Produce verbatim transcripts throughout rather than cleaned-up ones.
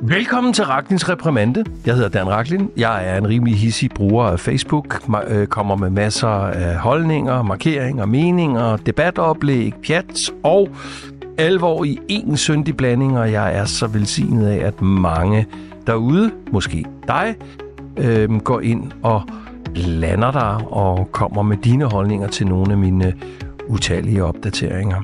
Velkommen til Raklins Reprimande. Jeg hedder Dan Rachlin. Jeg er en rimelig hissig bruger af Facebook. Ma- kommer med masser af holdninger, markeringer, meninger, debatoplæg, pjat og alvor i en syndig blanding. Og jeg er så velsignet af, at mange derude, måske dig, øh, går ind og blander dig og kommer med dine holdninger til nogle af mine utallige opdateringer.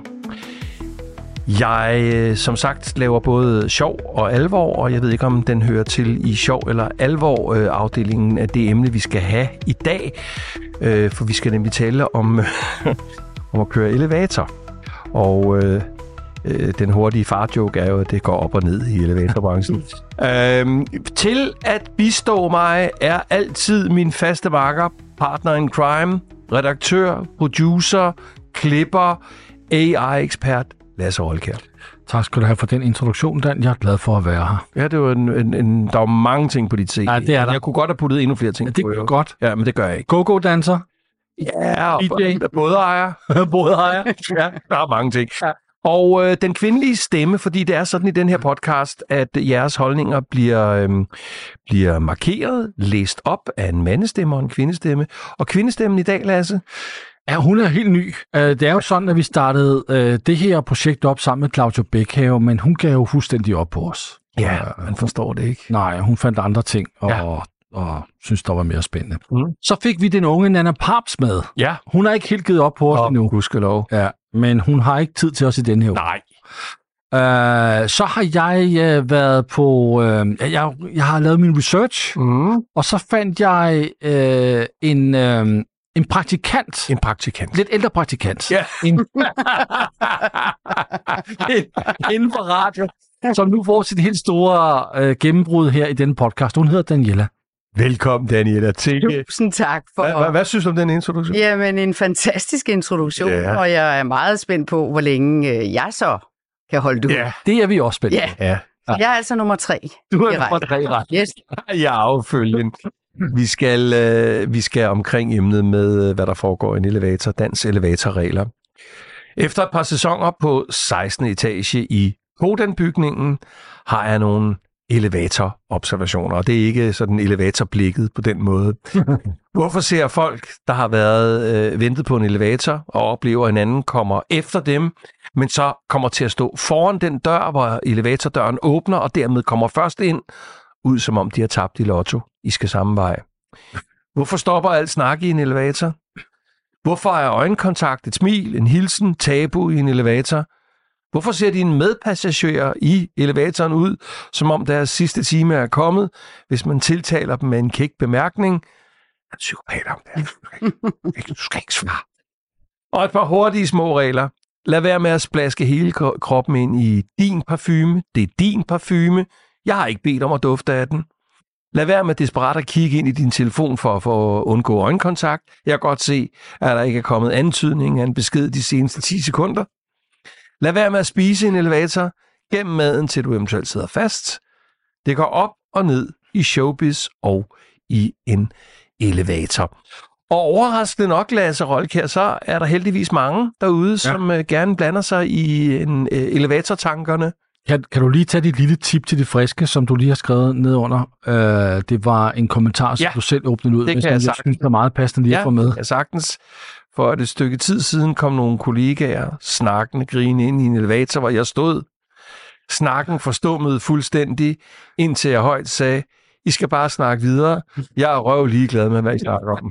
Jeg, som sagt, laver både sjov og alvor, og jeg ved ikke, om den hører til i sjov eller alvor-afdelingen af det emne, vi skal have i dag. For vi skal nemlig tale om, om at køre elevator. Og øh, den hurtige fartjoke er jo, at det går op og ned i elevatorbranchen. øhm, til at bistå mig er altid min faste makker, partner in crime, redaktør, producer, klipper, A I-ekspert, Lasse Rolkær. Tak skal du have for den introduktion, Dan. Jeg er glad for at være her. Ja, det var en, en, en, der var mange ting på dit C V. Ja, det er der. Jeg kunne godt have puttet endnu flere ting ja, det på. Det godt. Ja, men det gør jeg ikke. Go-go-danser. Ja, og både ejer. både ejer. Ja, der er mange ting. Ja. Og øh, den kvindelige stemme, fordi det er sådan i den her podcast, at jeres holdninger bliver, øh, bliver markeret, læst op af en mandestemme og en kvindestemme. Og kvindestemmen i dag, Lasse? Ja, hun er helt ny. Det er jo sådan, at vi startede øh, det her projekt op sammen med Claudia Bækhave, men hun gav jo fuldstændig op på os. Ja, man forstår det ikke. Nej, hun fandt andre ting og, ja. og, og synes, der var mere spændende. Mm. Så fik vi den unge Nanna Paps med. Ja. Hun har ikke helt givet op på os oh, endnu. Gudskelov. Ja, men hun har ikke tid til os i den her. Nej. Uh, så har jeg uh, været på... Uh, jeg, jeg har lavet min research, mm. og så fandt jeg uh, en... Uh, En praktikant. En praktikant. Lidt ældre praktikant. Ja. En... Inden for radio, som nu får sit helt store øh, gennembrud her i denne podcast. Hun hedder Daniela. Velkommen, Daniela. Til... Tusind tak for... Hvad, hvad, hvad synes du om den introduktion? Jamen, en fantastisk introduktion, ja. Og jeg er meget spændt på, hvor længe øh, jeg så kan holde ud. Ja, det er vi også spændt ja. på. Ja. Jeg er altså nummer tre. Du er nummer tre, ret. Yes. Jeg er affølgen. Vi skal, øh, vi skal omkring emnet med, hvad der foregår i en elevator, dans elevatorregler. Efter et par sæsoner på sekstende etage i Codan-bygningen, har jeg nogle elevatorobservationer, og det er ikke sådan elevatorblikket på den måde. Hvorfor ser folk, der har været øh, ventet på en elevator, og oplever, at en anden kommer efter dem, men så kommer til at stå foran den dør, hvor elevatordøren åbner, og dermed kommer først ind, ud som om de har tabt i lotto. I skal samme vej. Hvorfor stopper alt snak i en elevator? Hvorfor er øjenkontakt, et smil, en hilsen, tabu i en elevator? Hvorfor ser dine medpassagerer i elevatoren ud, som om deres sidste time er kommet, hvis man tiltaler dem med en kæk bemærkning? Psykopater om det. Du skal ikke svare. Og et par hurtige små regler. Lad være med at splaske hele kroppen ind i din parfume. Det er din parfume. Jeg har ikke bedt om at dufte af den. Lad være med desperat at kigge ind i din telefon for, for at undgå øjenkontakt. Jeg kan godt se, at der ikke er kommet antydning af en besked de seneste ti sekunder. Lad være med at spise i en elevator. Gem maden, til du eventuelt sidder fast. Det går op og ned i showbiz og i en elevator. Og overraskende nok, Lasse Rolkær, så er der heldigvis mange derude, ja. som uh, gerne blander sig i en, uh, elevatortankerne. Kan, kan du lige tage dit lille tip til det friske, som du lige har skrevet ned under? Uh, det var en kommentar, som ja, du selv åbnede ud. Det kan jeg, jeg, jeg synes, det er meget passende lige ja, at få med. Ja, sagtens. For et stykke tid siden kom nogle kollegaer snakkende, grinende ind i en elevator, hvor jeg stod. Snakken forstummede fuldstændig, indtil jeg højt sagde, I skal bare snakke videre. Jeg er røv ligeglad med, hvad I snakker om.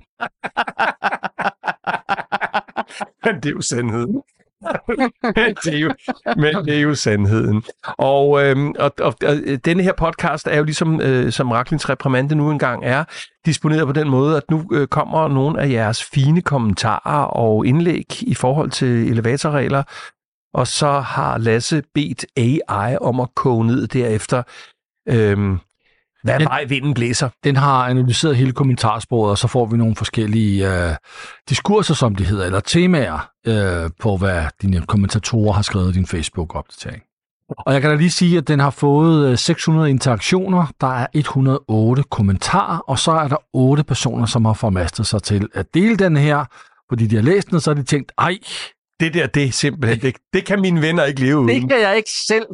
Men det er jo sandheden. det er jo, men det er jo sandheden. Og, øhm, og, og, og denne her podcast er jo ligesom, øh, som Raklins Reprimande nu engang er, disponeret på den måde, at nu øh, kommer nogle af jeres fine kommentarer og indlæg i forhold til elevatorregler, og så har Lasse bedt A I om at koge ned derefter, øhm, hvad den, vej vinden blæser. Den har analyseret hele kommentarsporet, og så får vi nogle forskellige øh, diskurser, som det hedder, eller temaer øh, på, hvad dine kommentatorer har skrevet i din Facebook-opdatering. Og jeg kan da lige sige, at den har fået seks hundrede interaktioner, der er et hundrede og otte kommentarer, og så er der otte personer, som har formastet sig til at dele den her, fordi de har læst den, og så har de tænkt, ej, det der, det er simpelthen, det, det kan mine venner ikke leve uden. Det kan jeg ikke selv.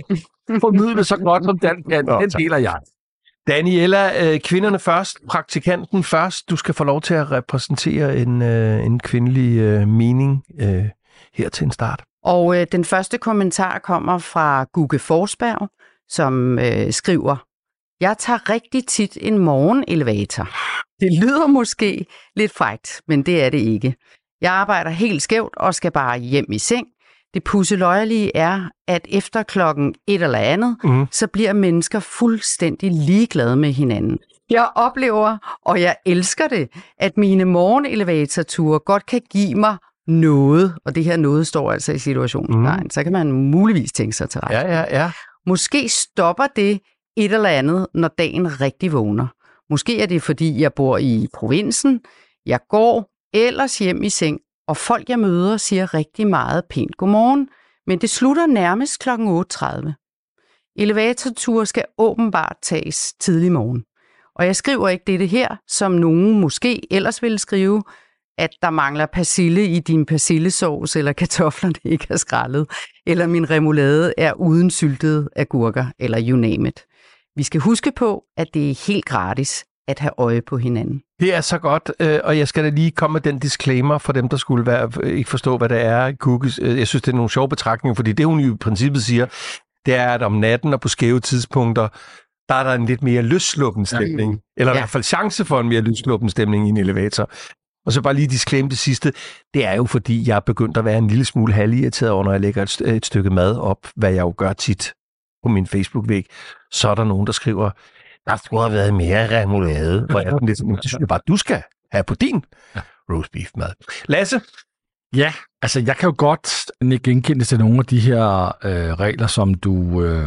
formidle så godt, som den kan. Den deler jeg. Daniela, øh, kvinderne først, praktikanten først. Du skal få lov til at repræsentere en, øh, en kvindelig øh, mening øh, her til en start. Og øh, den første kommentar kommer fra Gugge Forsberg, som øh, skriver, jeg tager rigtig tit en morgenelevator. Det lyder måske lidt frækt, men det er det ikke. Jeg arbejder helt skævt og skal bare hjem i seng. Det pusseløjerlige er, at efter klokken et eller andet, mm. så bliver mennesker fuldstændig ligeglade med hinanden. Jeg oplever, og jeg elsker det, at mine morgenelevatorture godt kan give mig noget, og det her noget står altså i situationstegn, mm. så kan man muligvis tænke sig til ret. Ja, ja, ja. Måske stopper det et eller andet, når dagen rigtig vågner. Måske er det, fordi jeg bor i provinsen, jeg går ellers hjem i seng, og folk, jeg møder, siger rigtig meget pænt godmorgen, men det slutter nærmest klokken otte tredive. Elevatorture skal åbenbart tages tidlig morgen. Og jeg skriver ikke dette her, som nogen måske ellers ville skrive, at der mangler persille i din persillesauce, eller kartoflerne ikke er skrællet, eller min remoulade er uden syltede agurker, eller you name it. Vi skal huske på, at det er helt gratis at have øje på hinanden. Det er så godt, og jeg skal da lige komme med den disclaimer for dem, der skulle være, ikke forstå, hvad det er. Cookies. Jeg synes, det er nogle sjove betragtninger, fordi det, hun i princippet siger, det er, at om natten og på skæve tidspunkter, der er der en lidt mere løssluppen stemning. Eller ja. I hvert fald chance for en mere løssluppen stemning i en elevator. Og så bare lige disclaimer det sidste. Det er jo, fordi jeg er begyndt at være en lille smule halvirriteret over, når jeg lægger et, et stykke mad op, hvad jeg jo gør tit på min Facebook-væg. Så er der nogen, der skriver, der skulle have været mere remoulade, hvor jeg lidt, det synes jeg bare, du skal have på din roast beef mad. Lasse? Ja, altså jeg kan jo godt genkende til nogle af de her øh, regler, som du, øh,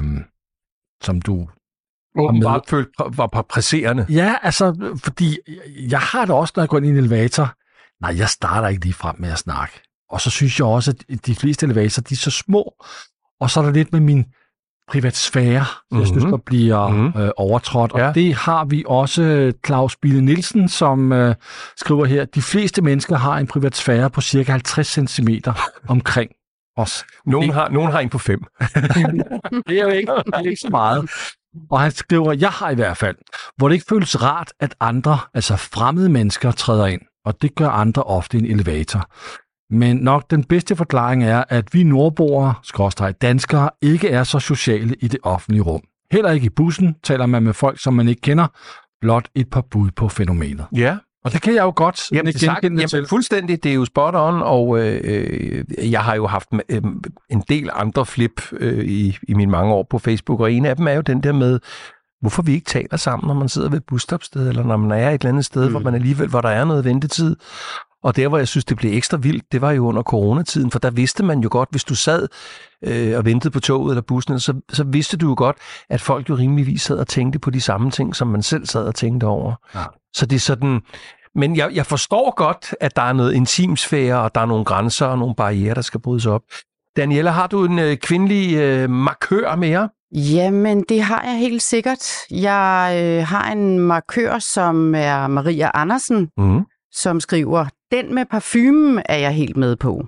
som du åbenbart følte var presserende. Ja, altså, fordi jeg har det også, når jeg går ind i en elevator. Nej, jeg starter ikke lige frem med at snakke. Og så synes jeg også, at de fleste elevatorer, de er så små, og så er der lidt med min privatsfære, mm-hmm. jeg synes, der bliver mm-hmm. øh, overtrådt. Og ja. Det har vi også Claus Bille Nielsen, som øh, skriver her, de fleste mennesker har en privatsfære på cirka halvtreds centimeter omkring os. Nogen har, nogen har en på fem. Det er jo ikke, det er ikke så meget. Og han skriver, jeg har i hvert fald, hvor det ikke føles rart, at andre, altså fremmede mennesker, træder ind. Og det gør andre ofte i en elevator. Men nok den bedste forklaring er, at vi nordboere, skråstreg danskere, ikke er så sociale i det offentlige rum. Heller ikke i bussen taler man med folk, som man ikke kender, blot et par bud på fænomenet. Ja. Og det kan jeg jo godt jamen, det sagt, jamen, til. Fuldstændig, det er jo spot on, og øh, jeg har jo haft øh, en del andre flip øh, i, i mine mange år på Facebook, og en af dem er jo den der med, hvorfor vi ikke taler sammen, når man sidder ved et busstopsted, eller når man er et eller andet sted, mm. hvor man alligevel, hvor der er noget ventetid. Og der, hvor jeg synes, det blev ekstra vildt, det var jo under coronatiden, for der vidste man jo godt, hvis du sad øh, og ventede på toget eller bussen, så, så vidste du jo godt, at folk jo rimeligvis sad og tænkte på de samme ting, som man selv sad og tænkte over. Ja. Så det er sådan... Men jeg, jeg forstår godt, at der er noget intimsfære, og der er nogle grænser og nogle barrierer, der skal brydes op. Daniela, har du en øh, kvindelig øh, markør mere? Jamen, det har jeg helt sikkert. Jeg øh, har en markør, som er Maria Andersen, mm. som skriver, den med parfumen er jeg helt med på.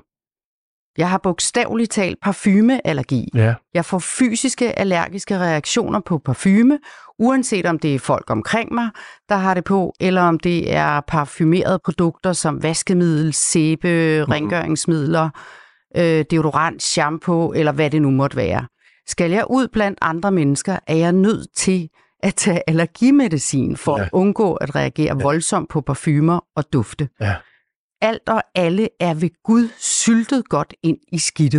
Jeg har bogstaveligt talt parfumeallergi. Ja. Jeg får fysiske allergiske reaktioner på parfume, uanset om det er folk omkring mig, der har det på, eller om det er parfumerede produkter som vaskemiddel, sæbe, mm-hmm. rengøringsmidler, øh, deodorant, shampoo, eller hvad det nu måtte være. Skal jeg ud blandt andre mennesker, er jeg nødt til at tage allergimedicin for ja. at undgå at reagere ja. voldsomt på parfumer og dufte. Ja. Alt og alle er ved Gud syltet godt ind i skidtet.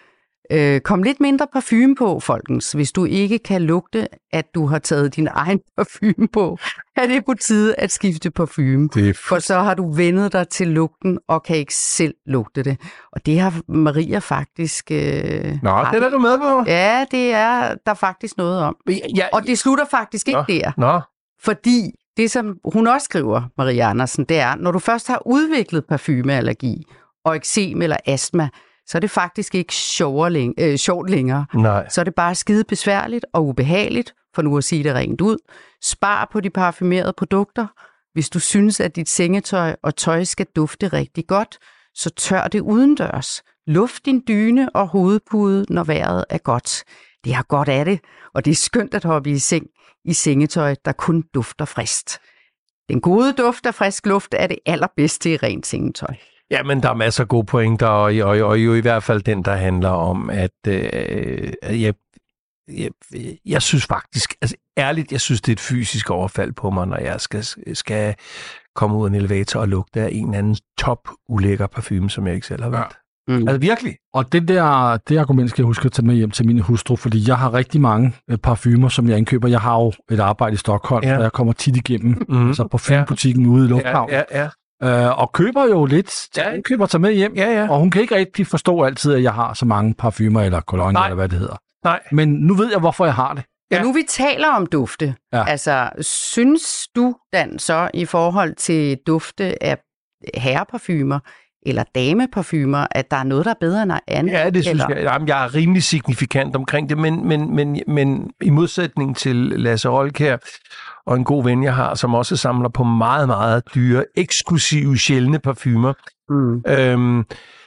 Øh, kom lidt mindre parfume på, folkens. Hvis du ikke kan lugte, at du har taget din egen parfume på, er det på tide at skifte parfume. Det er f- for så har du vendet dig til lugten og kan ikke selv lugte det. Og det har Maria faktisk... Øh, Nå, har det er du med på. Ja, det er der faktisk noget om. Ja, ja, og det slutter faktisk ikke Nå. der. Nå. Fordi det, som hun også skriver, Maria Andersen, det er, når du først har udviklet parfumeallergi og eksem eller astma, så er det faktisk ikke sjovere, øh, sjovt længere. Nej. Så er det bare skide besværligt og ubehageligt, for nu at sige det rent ud. Spar på de parfumerede produkter. Hvis du synes, at dit sengetøj og tøj skal dufte rigtig godt, så tør det udendørs. Luft din dyne og hovedpude, når vejret er godt. Det har godt af det, og det er skønt at hoppe i seng i sengetøj, der kun dufter friskt. Den gode duft af frisk luft er det allerbedste i rent sengetøj. Ja, men der er masser af gode pointer, og, og, og jo i hvert fald den, der handler om, at øh, jeg, jeg, jeg synes faktisk, altså ærligt, jeg synes, det er et fysisk overfald på mig, når jeg skal, skal komme ud af en elevator og lugte af en eller anden top ulækker parfume, som jeg ikke selv har været. Ja. Mm. Altså virkelig. Og det der det argument skal jeg huske at tage med hjem til min hustru, fordi jeg har rigtig mange øh, parfumer, som jeg indkøber. Jeg har jo et arbejde i Stockholm, ja. Og jeg kommer tit igennem, mm. altså på filmbutikken ude i Lufthavn. Ja, ja, ja. Øh, og køber jo lidt. Ja. Jeg køber tage med hjem, ja, ja. Og hun kan ikke rigtig forstå altid, at jeg har så mange parfumer eller kolonier, eller hvad det hedder. Nej. Men nu ved jeg, hvorfor jeg har det. Ja. Nu vi taler om dufte, ja. Altså synes du, Dan, så i forhold til dufte af herreparfumer, eller dameparfumer, at der er noget, der er bedre end andet? Ja, det synes eller? jeg. Jamen, jeg er rimelig signifikant omkring det, men, men, men, men i modsætning til Lasse Rolkjær og en god ven, jeg har, som også samler på meget, meget dyre, eksklusive, sjældne parfumer, mm. øhm,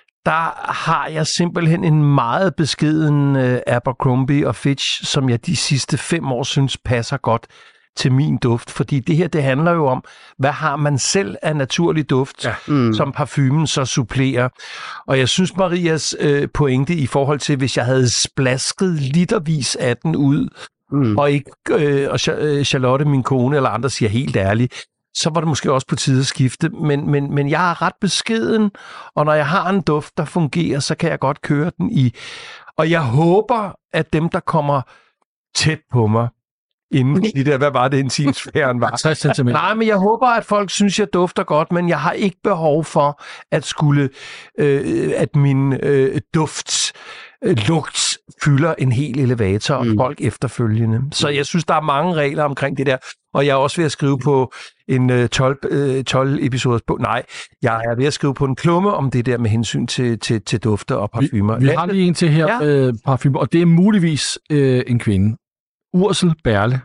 der har jeg simpelthen en meget beskeden øh, Abercrombie og Fitch, som jeg de sidste fem år synes passer godt til min duft, fordi det her, det handler jo om, hvad har man selv af naturlig duft, ja. mm. som parfumen så supplerer. Og jeg synes, Marias øh, pointe i forhold til, hvis jeg havde splasket litervis af den ud, mm. og ikke øh, og Charlotte, min kone, eller andre siger helt ærligt, så var det måske også på tide at skifte, men, men, men jeg er ret beskeden, og når jeg har en duft, der fungerer, så kan jeg godt køre den i. Og jeg håber, at dem, der kommer tæt på mig, inden de der, hvad var det, intimsfæren var? tres centimeter. Nej, men jeg håber, at folk synes, jeg dufter godt, men jeg har ikke behov for at skulle, øh, at min øh, duft, øh, lugt fylder en hel elevator og mm. folk efterfølgende. Så jeg synes, der er mange regler omkring det der, og jeg er også ved at skrive på en øh, tolv episoders bog. Nej, jeg er ved at skrive på en klumme om det der med hensyn til, til, til dufter og parfumer. Vi, vi har lige en til her, ja. øh, parfumer, og det er muligvis øh, en kvinde. Ursel Berle.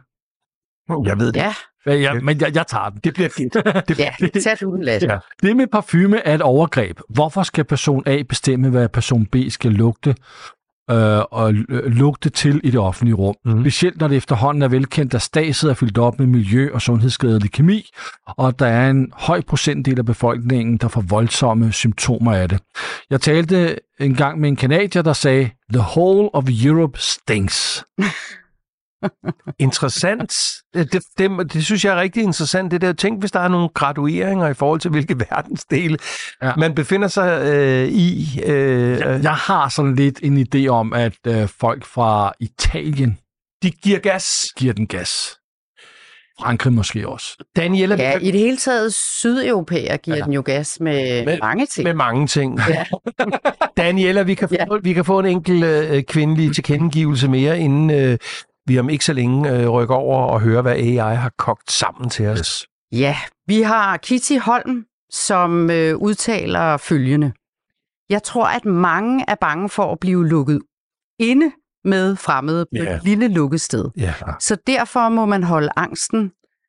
Jeg ved det. Ja. Ja, men jeg, jeg tager den. Det bliver fint. Det, ja, det tager du, Lasse. Ja. Det med parfume er et overgreb. Hvorfor skal person A bestemme, hvad person B skal lugte øh, og lugte til i det offentlige rum? Mm. Specielt når det efterhånden er velkendt, at staset er fyldt op med miljø- og sundhedsskadelig kemi, og der er en høj procentdel af befolkningen, der får voldsomme symptomer af det. Jeg talte en gang med en kanadier, der sagde, "The whole of Europe stinks." Interessant. Det, det, det synes jeg er rigtig interessant. Det der, tænk, hvis der er nogle gradueringer i forhold til, hvilke verdensdele ja. man befinder sig øh, i. Øh, jeg, jeg har sådan lidt en idé om, at øh, folk fra Italien, de giver gas. Giver den gas. Frankrig måske også. Daniela, ja, i det hele taget sydeuropæer giver ja. den jo gas med, med mange ting. Med mange ting. Ja. Daniela, vi kan, få, ja. vi kan få en enkelt øh, kvindelig tilkendegivelse mere, inden øh, vi om ikke så længe øh, rykker over og hører, hvad A I har kogt sammen til os. Ja, vi har Kitty Holm, som øh, udtaler følgende. Jeg tror, at mange er bange for at blive lukket inde med fremmede på yeah. et lille lukket sted. Yeah. Så derfor må man holde angsten.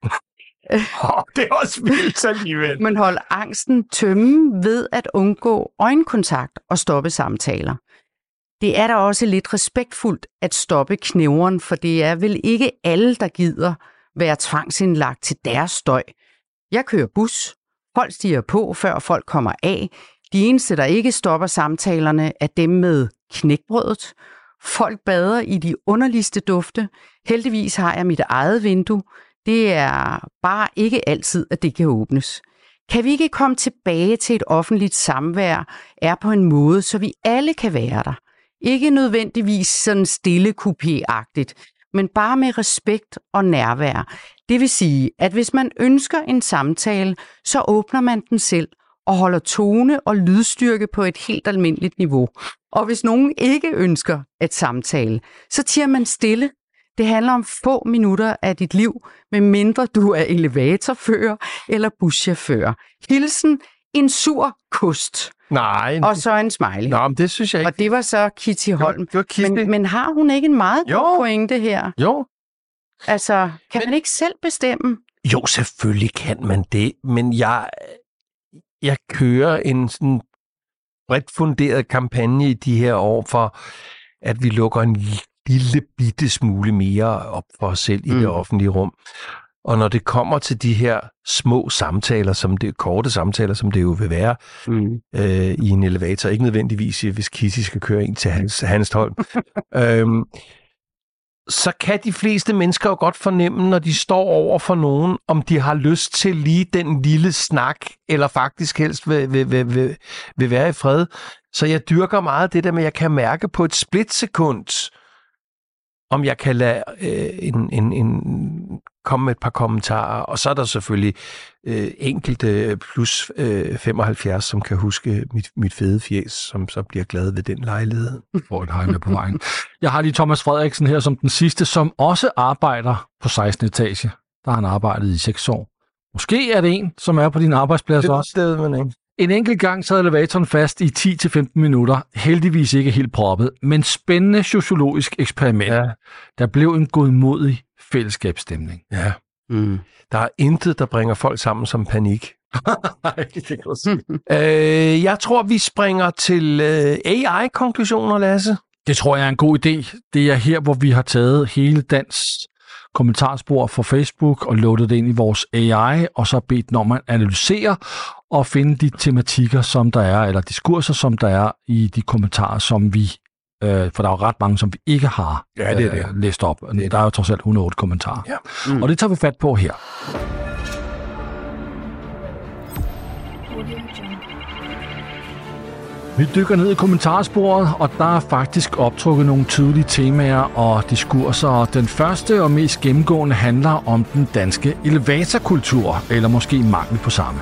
oh, det er også vildt alligevel. Man holde angsten tømme ved at undgå øjenkontakt og stoppe samtaler. Det er da også lidt respektfuldt at stoppe knæveren, for det er vel ikke alle, der gider være tvangsindlagt til deres støj. Jeg kører bus. Folk stiger på, før folk kommer af. De eneste, der ikke stopper samtalerne, er dem med knækbrødet. Folk bader i de underligste dufte. Heldigvis har jeg mit eget vindue. Det er bare ikke altid, at det kan åbnes. Kan vi ikke komme tilbage til et offentligt samvær, er på en måde, så vi alle kan være der? Ikke nødvendigvis sådan stille kupé-agtigt, men bare med respekt og nærvær. Det vil sige, at hvis man ønsker en samtale, så åbner man den selv og holder tone og lydstyrke på et helt almindeligt niveau. Og hvis nogen ikke ønsker at samtale, så tiger man stille. Det handler om få minutter af dit liv, medmindre du er elevatorfører eller buschauffør. Hilsen, en sur kost. Nej. Og så en smiley. Nå, men det synes jeg ikke. Og det var så Kitty Holm. Det var, det var men, men har hun ikke en meget jo. god pointe her? Jo. Altså, kan men, man ikke selv bestemme? Jo, selvfølgelig kan man det, men jeg, jeg kører en sådan bredt funderet kampagne i de her år for, at vi lukker en lille bitte smule mere op for os selv i mm. det offentlige rum. Og når det kommer til de her små samtaler, som det korte samtaler, som det jo vil være mm. øh, i en elevator, ikke nødvendigvis, hvis Kitty skal køre ind til Hans, Hanstholm, øhm, så kan de fleste mennesker jo godt fornemme, når de står over for nogen, om de har lyst til lige den lille snak, eller faktisk helst vil, vil, vil, vil, vil være i fred. Så jeg dyrker meget det der med, at jeg kan mærke på et splitsekund, om jeg kan lade øh, en, en, en, komme med et par kommentarer. Og så er der selvfølgelig øh, enkelte plus øh, femoghalvfjerds, som kan huske mit, mit fede fjes, som så bliver glad ved den lejlighed. For et hej med på vejen. Jeg har lige Thomas Frederiksen her som den sidste, som også arbejder på sekstende etage. Der har han arbejdet i seks år. Måske er det en, som er på din arbejdsplads det også. Det ved man ikke. En enkelt gang sad elevatoren fast i ti til femten minutter, heldigvis ikke helt proppet, men spændende sociologisk eksperiment. Ja. Der blev en godmodig fællesskabsstemning. Ja. Mm. Der er intet, der bringer folk sammen som panik. Nej, det kan du sige. øh, jeg tror, vi springer til øh, A I-konklusioner, Lasse. Det tror jeg er en god idé. Det er her, hvor vi har taget hele dans kommentarspor fra Facebook og loadet det ind i vores A I, og så bedt den om at analysere og finde de tematikker, som der er, eller diskurser, som der er i de kommentarer, som vi, øh, for der er jo ret mange, som vi ikke har ja, det er det. Øh, læst op. Det er der er jo trods alt et hundrede og otte kommentarer. Ja. Mm. Og det tager vi fat på her. Vi dykker ned i kommentarsporet, og der er faktisk optrukket nogle tydelige temaer og diskurser. Og den første og mest gennemgående handler om den danske elevatorkultur, eller måske mangel på samme.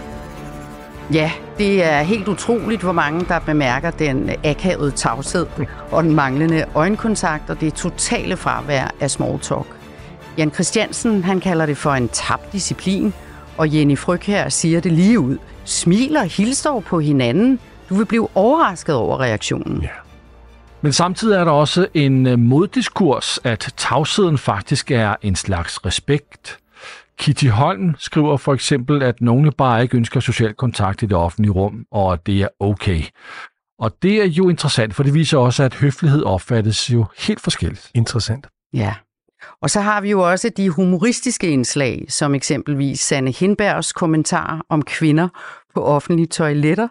Ja, det er helt utroligt, hvor mange der bemærker den akavede tavshed og den manglende øjenkontakt og det totale fravær af small talk. Jan Christiansen, han kalder det for en tabt disciplin, og Jenny Frøkjær siger det lige ud. Smiler og hilser på hinanden. Du vil blive overrasket over reaktionen. Ja. Men samtidig er der også en moddiskurs, at tavsheden faktisk er en slags respekt. Kitty Holm skriver for eksempel, at nogle bare ikke ønsker social kontakt i det offentlige rum, og at det er okay. Og det er jo interessant, for det viser også, at høflighed opfattes jo helt forskelligt. Interessant. Ja. Og så har vi jo også de humoristiske indslag, som eksempelvis Sanne Hindbergs kommentar om kvinder på offentlige toiletter,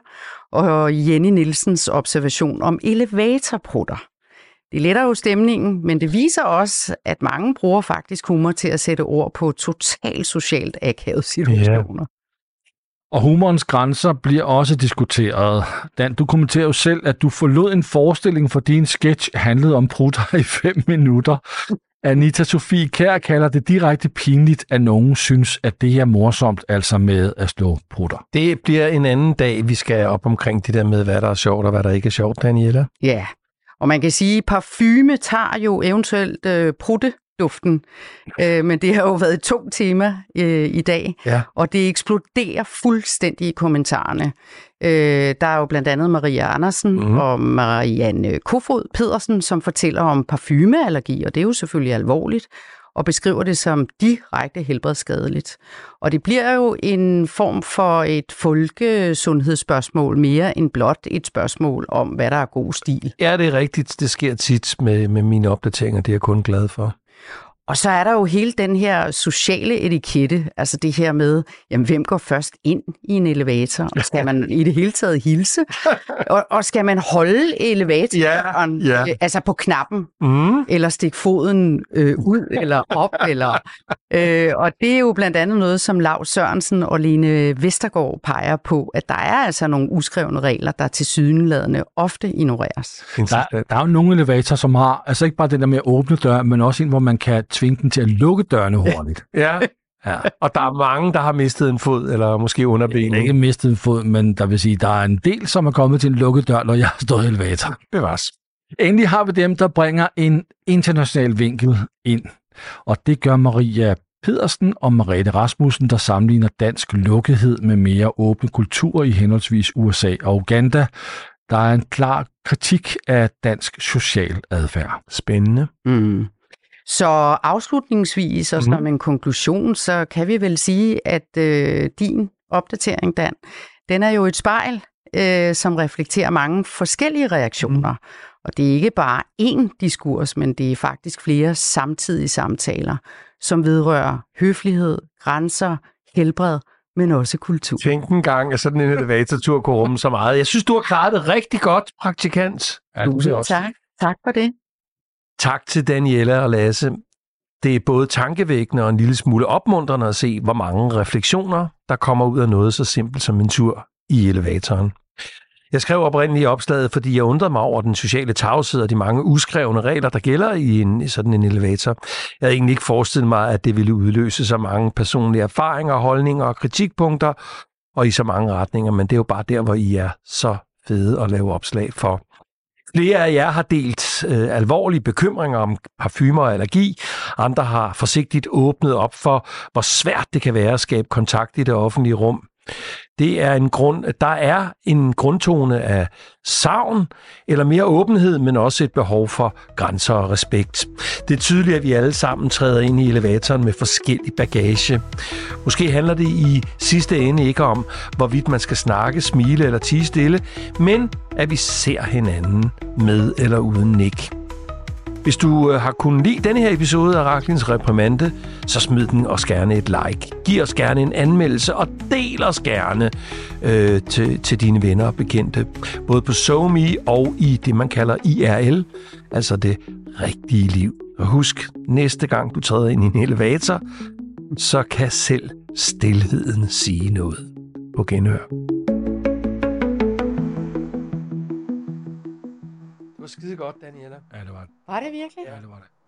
og Jenny Nielsens observation om elevatorprutter. Det letter jo stemningen, men det viser også, at mange bruger faktisk humor til at sætte ord på totalt socialt akavede situationer. Ja. Og humorens grænser bliver også diskuteret. Dan, du kommenterer jo selv, at du forlod en forestilling, for din sketch handlede om prutter i fem minutter. Anita Sofie Kjær kalder det direkte pinligt, at nogen synes, at det er morsomt, altså med at slå prutter. Det bliver en anden dag, vi skal op omkring det der med, hvad der er sjovt og hvad der ikke er sjovt, Daniela. Ja, og man kan sige, at parfume tager jo eventuelt øh, prutteduften, øh, men det har jo været et tungt tema øh, i dag, ja. Og det eksploderer fuldstændig i kommentarerne. Øh, der er jo blandt andet Maria Andersen mm-hmm. og Marianne Kofod Pedersen, som fortæller om parfumeallergi, og det er jo selvfølgelig alvorligt, og beskriver det som direkte helbredsskadeligt. Og det bliver jo en form for et folkesundhedsspørgsmål, mere end blot et spørgsmål om, hvad der er god stil. Ja, det er rigtigt. Det sker tit med, med mine opdateringer. Det er jeg kun glad for. Og så er der jo hele den her sociale etikette, altså det her med, jamen, hvem går først ind i en elevator? Og skal man i det hele taget hilse? Og, og skal man holde elevatoren yeah, yeah. Øh, altså på knappen? Mm. Eller stikke foden øh, ud eller op? eller øh, Og det er jo blandt andet noget, som Lav Sørensen og Lene Vestergaard peger på, at der er altså nogle uskrevne regler, der tilsyneladende ofte ignoreres. Der, der er jo nogle elevatorer, som har, altså ikke bare den der med at åbne dør, men også en, hvor man kan tvinge den til at lukke dørene hurtigt. Ja. Ja, og der er mange, der har mistet en fod, eller måske underbenet. Ikke mistet en fod, men der vil sige, der er en del, som er kommet til en lukket dør, når jeg har stået i elevator. Bevares. Endelig har vi dem, der bringer en international vinkel ind, og det gør Maria Pedersen og Merete Rasmussen, der sammenligner dansk lukkethed med mere åbne kulturer i henholdsvis U S A og Uganda. Der er en klar kritik af dansk social adfærd. Spændende. Mm. Så afslutningsvis, og som en konklusion, så kan vi vel sige, at øh, din opdatering, Dan, den er jo et spejl, øh, som reflekterer mange forskellige reaktioner. Og det er ikke bare én diskurs, men det er faktisk flere samtidige samtaler, som vedrører høflighed, grænser, helbred, men også kultur. Tænk en gang, at sådan en elevatortur kunne rumme så meget. Jeg synes, du har klaret det rigtig godt, praktikant. Ja, Tusind tak. Tak for det. Tak til Daniela og Lasse. Det er både tankevækkende og en lille smule opmuntrende at se, hvor mange refleksioner, der kommer ud af noget så simpelt som en tur i elevatoren. Jeg skrev oprindeligt i opslaget, fordi jeg undrede mig over den sociale tavshed og de mange uskrevne regler, der gælder i en, sådan en elevator. Jeg havde egentlig ikke forestillet mig, at det ville udløse så mange personlige erfaringer, holdninger og kritikpunkter, og i så mange retninger, men det er jo bare der, hvor I er så fede at lave opslag for. Flere af jer har delt øh, alvorlige bekymringer om parfumer og allergi. Andre har forsigtigt åbnet op for, hvor svært det kan være at skabe kontakt i det offentlige rum. Det er en grund, der er en grundtone af savn eller mere åbenhed, men også et behov for grænser og respekt. Det er tydeligt, at vi alle sammen træder ind i elevatoren med forskellig bagage. Måske handler det i sidste ende ikke om, hvorvidt man skal snakke, smile eller tie stille, men at vi ser hinanden med eller uden nik. Hvis du har kunnet lide denne her episode af Raklins Reprimande, så smid den os gerne et like. Giv os gerne en anmeldelse, og del os gerne øh, til, til dine venner og bekendte. Både på SoMe og i det, man kalder I R L, altså det rigtige liv. Og husk, næste gang du træder ind i en elevator, så kan selv stilheden sige noget. På genhør. Det var skide godt, Daniela. Ja, det var det. Var det virkelig? Ja, det var det.